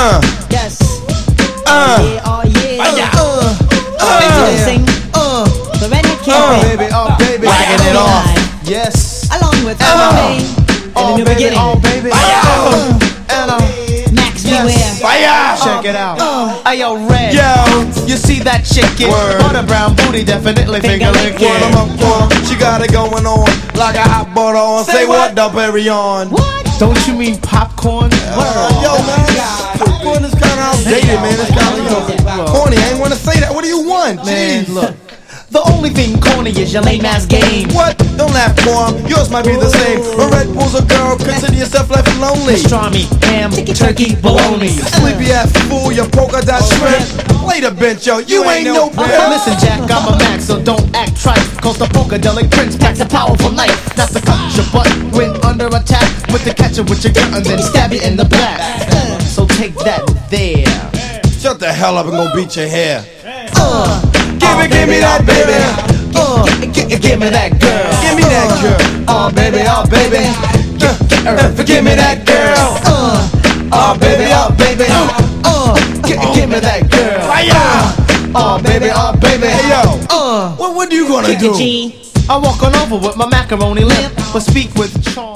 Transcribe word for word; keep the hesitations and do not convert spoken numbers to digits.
Uh. Yes. Uh. Oh yeah, oh yeah. Uh. Uh. Uh. Uh. Sing. Uh. The red Uh. camping. Baby, oh baby, Wagging it off. yes. Along with Uh. L-Pain and Oh the new baby, beginning. oh baby, Uh. and uh, Max yes. Beware. Fire! check it out. Uh. Ayo, Red, Yo. you see that chicken? Word. Butter brown booty, definitely finger Finger licking. Word 'em up, word 'em. She got it going on like a hot butter on. Say what, the berry on. What? Don't you mean popcorn? Uh, yo, man, popcorn is kind of outdated, man. It's kind of, you know, corny. I ain't want to say that. What do you want? Man, Jeez. look. The only thing corny is your lame ass game. What? Don't laugh, boy. Yours might be the same. A Red Bull's a girl. Consider yourself left lonely. Pastrami, ham, turkey, bologna. Sleepy ass fool, your polka dot shrimp. Lay the bench, yo. You ain't no Uh, pimp. listen, Jack, I'm a Max, so don't act trite. Cause the Funkadelic Prince packs a powerful knife. That's to cut your butt when under attack. With the catcher with your gun and then stab you in the back. So take that there. Shut the hell up and go beat your hair. Uh, Give me, give me that, baby. uh, g- g- give me that girl. Give me that girl. Oh baby, oh baby. Uh, uh, Give me that girl. Uh, Oh, baby, oh, baby. uh, g- give me that girl. Fire! Oh baby, oh baby. Hey, yo. Uh, What, what are you gonna Kick do? it, G. I walk on over with my macaroni lamp, but speak with charm.